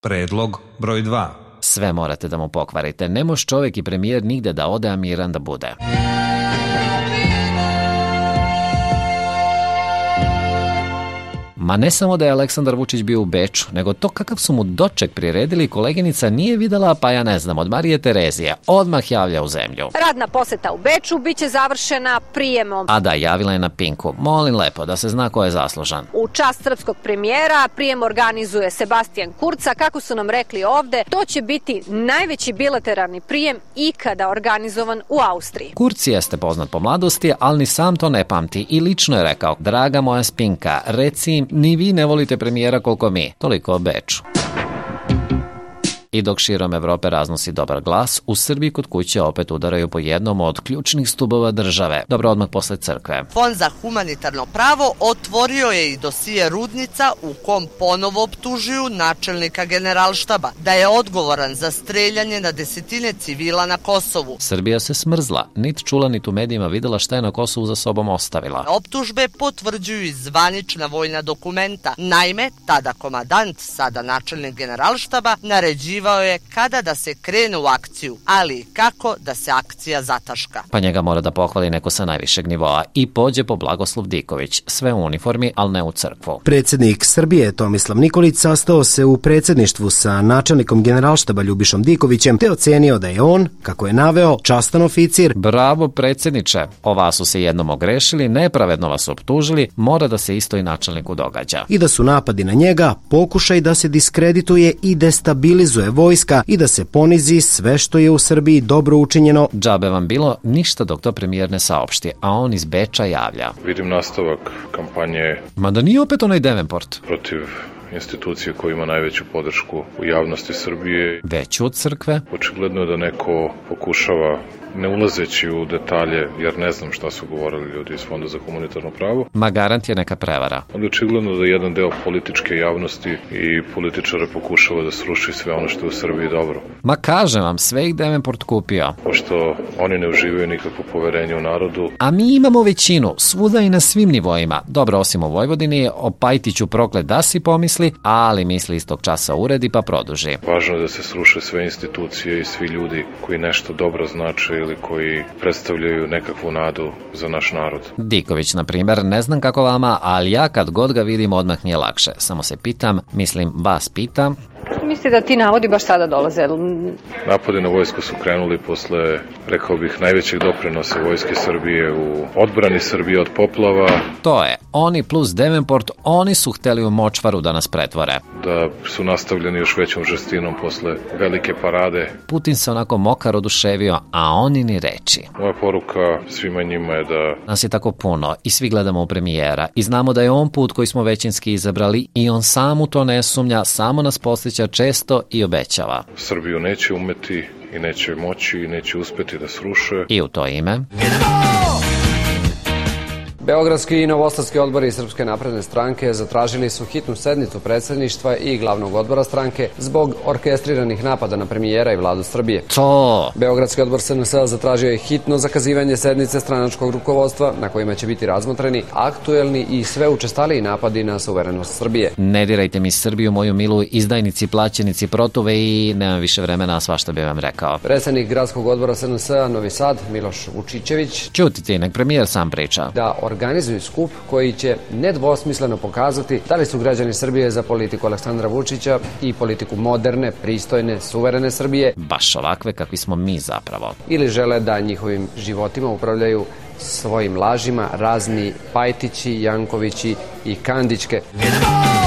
Predlog broj 2. Sve morate da mu pokvarite. Ne može čovjek i premijer nigde da ode, a miran da bude. Ma ne samo da je Aleksandar Vučić bio u Beču, nego to kakav su mu doček priredili koleginica nije videla, pa ja ne znam, od Marije Terezije. Odmah javlja u zemlju. Radna poseta u Beču biće završena prijemom. A da, javila je na Pinku. Molim lepo da se zna ko je zaslužan. U čast srpskog premijera prijem organizuje Sebastian Kurz, a kako su nam rekli ovde, to će biti najveći bilateralni prijem ikada organizovan u Austriji. Kurz jeste poznat po mladosti, ali ni sam to ne pamti i lično je rekao: draga moja Spinka, reci im, ni vi ne volite premijera koliko mi. Toliko o Beču. I dok širom Evrope raznosi dobar glas, u Srbiji kod kuće opet udaraju po jednom od ključnih stubova države. Dobro, odmah posle crkve. Fond za humanitarno pravo otvorio je i dosije Rudnica u kom ponovo optužuju načelnika Generalštaba da je odgovoran za streljanje na desetine civila na Kosovu. Srbija se smrzla, nit čula nit u medijima videla šta je na Kosovu za sobom ostavila. Optužbe potvrđuju i zvanična vojna dokumenta. Naime, tada komadant, sada načelnik Generalštaba, naređivao je kada da se krene u akciju, ali i kako da se akcija zataška. Pa njega mora da pohvali neko sa najvišeg nivoa i pođe po Blagoslov Diković, sve u uniformi, ali ne u crkvu. Predsjednik Srbije Tomislav Nikolić sastao se u predsjedništvu sa načelnikom Generalštaba Ljubišom Dikovićem te ocenio da je on, kako je naveo, častan oficir. Bravo predsjedniče, ova su se jednom ogrešili, nepravedno vas optužili, mora da se isto i načelniku događa. I da su napadi na njega pokušaj da se diskredituje i destabilizuje vojska i da se ponizi sve što je u Srbiji dobro učinjeno. Džabe vam bilo ništa dok to premijer ne saopšti, a on iz Beča javlja. Vidim nastavak kampanje. Mada nije opet onaj Devenport. Protiv institucije koja ima najveću podršku u javnosti Srbije. Veću od crkve? Očigledno je da neko pokušava, ne ulazeći u detalje, jer ne znam šta su govorili ljudi iz Fonda za humanitarno pravo. Ma garant je neka prevara. Ali očigledno da jedan deo političke javnosti i političara pokušava da sruši sve ono što je u Srbiji dobro. Ma kažem vam, sve ih Devenport kupio. Pošto oni ne uživaju nikakvo poverenje u narodu. A mi imamo većinu, svuda i na svim nivoima. Dobro, osim u Vojvodini, o Pajtiću proklet da si pomisli, ali misli istog časa uredi pa produži. Važno je da se sruše sve institucije i svi ljudi koji nešto dobro znače ili koji predstavljaju nekakvu nadu za naš narod. Diković, na primjer, ne znam kako vama, ali ja kad god ga vidim odmah nije lakše. Samo se pitam, mislim vas pitam. Mislite da ti navodi baš sada dolaze? Napadi na vojsku su krenuli posle, rekao bih, najvećeg doprinosa vojske Srbije u odbrani Srbije od poplava. To je, oni plus Devenport, oni su hteli u močvaru da nas pretvore. Da su nastavljeni još većom žestinom posle velike parade. Putin se onako mokar oduševio, a oni ni reči. Moja poruka svima njima je da... Nas je tako puno i svi gledamo u premijera i znamo da je on put koji smo većinski izabrali i on sam u to ne sumnja, samo nas podsjeća često i obećava. Srbiju neće umeti i neće moći i neće uspeti da sruše. I u to ime... Beogradski i novosadski odbori Srpske napredne stranke zatražili su hitnu sednicu predsjedništva i glavnog odbora stranke zbog orkestriranih napada na premijera i vladu Srbije. To! Beogradski odbor SNS zatražio je hitno zakazivanje sednice stranačkog rukovodstva na kojima će biti razmotreni aktuelni i sve učestaliji napadi na suverenost Srbije. Ne dirajte mi Srbiju, moju milu, izdajnici, plaćenici, protuve i nemam više vremena, svašta bi vam rekao. Predsjednik gradskog odbora SNS-a Novi Sad, Miloš Vučićević, ćutite, nek premijer sam priča. Da organizuju skup koji će nedvosmisleno pokazati da li su građani Srbije za politiku Aleksandra Vučića i politiku moderne, pristojne, suverene Srbije. Baš ovakve kakvi smo mi zapravo. Ili žele da njihovim životima upravljaju svojim lažima razni Pajtići, Jankovići i Kandićke.